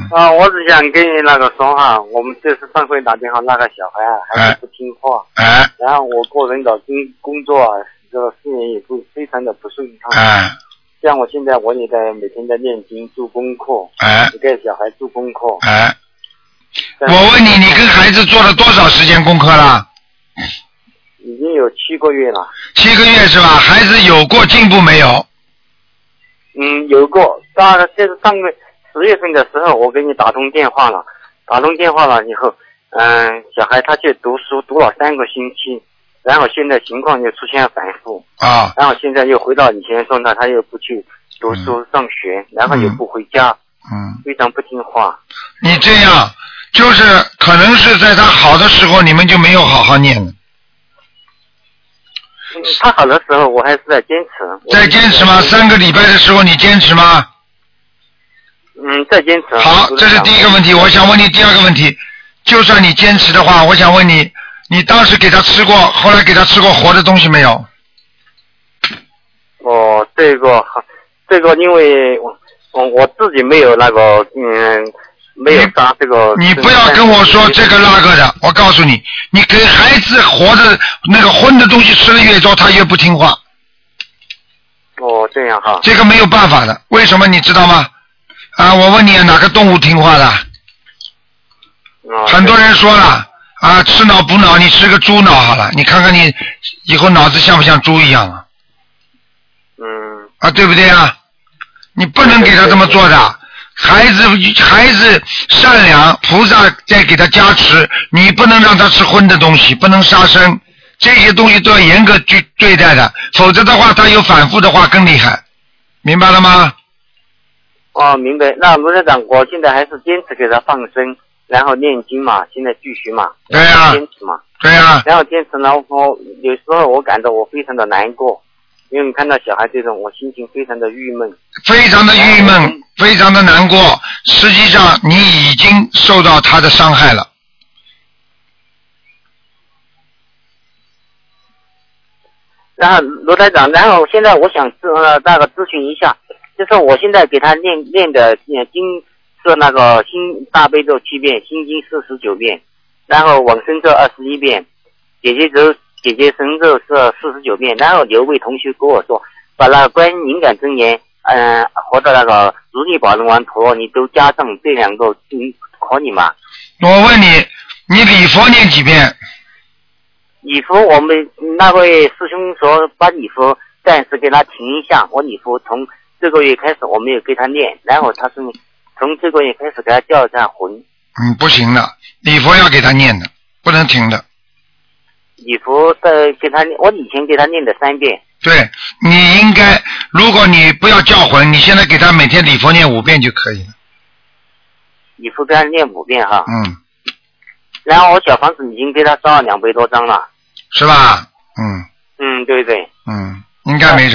我只想跟你那个说哈，我们这次上回打电话那个小孩啊，还是不听话。然后我个人的工作啊，这个事业也不非常的不顺畅。像我现在我也在每天在念经做功课。也给小孩做功课。 我问你，你跟孩子做了多少时间功课了？ 已经有7个月了。 7个月是吧？孩子有过进步没有？ 有过。就是上个10月份的时候，我给你打通电话了以后，小孩他去读书，读了3个星期，然后现在情况又出现反复。然后现在又回到以前说呢，他又不去读书上学，然后又不回家。非常不听话。 你这样就是可能是在他好的时候你们就没有好好念了。 他好的时候我还是在坚持。 在坚持吗？3个礼拜的时候你坚持吗？ 在坚持。 好，这是第一个问题。我想问你第二个问题，就算你坚持的话，我想问你，你当时给他吃过，后来给他吃过活的东西没有？ 这个因为我自己没有那个没有杀这个。你不要跟我说这个那个的，我告诉你，你给孩子活的那个荤的东西吃的越多，他越不听话。 这样哈。 这个没有办法的，为什么你知道吗？我问你，哪个动物听话的？很多人说了吃脑补脑，你吃个猪脑好了，你看看你以后脑子像不像猪一样啊？对不对啊？你不能给他这么做的。孩子善良，菩萨在给他加持，你不能让他吃荤的东西，不能杀生，这些东西都要严格去对待的，否则的话他有反复的话更厉害，明白了吗？ 明白。那卢台长，我现在还是坚持给他放生，然后念经嘛，现在继续嘛。 对呀。 坚持嘛。 对呀。 然后坚持呢，有时候我感到我非常的难过，因为看到小孩这种，我心情非常的郁闷。 非常的郁闷，非常的难过。实际上你已经受到他的伤害了。 然后卢台长，然后现在我想那个咨询一下，就是我现在给他念的经是那个心大悲咒7遍，心经49遍，然后往生咒21遍，解结神咒是49遍。然后有位同学跟我说，把那个观音灵感真言或者那个如意宝轮王陀你都加上这2个，可以吗？ 我问你，你礼佛念几遍？ 礼佛我们那位师兄说把礼佛暂时给他停一下，我礼佛从这个月开始我没有给他念，然后他是从这个月开始给他叫一下魂。不行的，礼佛要给他念的，不能停的。 礼佛给他念，我以前给他念的3遍。 对，你应该，如果你不要叫魂，你现在给他每天礼佛念5遍就可以了。 礼佛给他念5遍哈。然后我小房子已经给他烧了200多张了。 是吧？ 对。 应该没什么。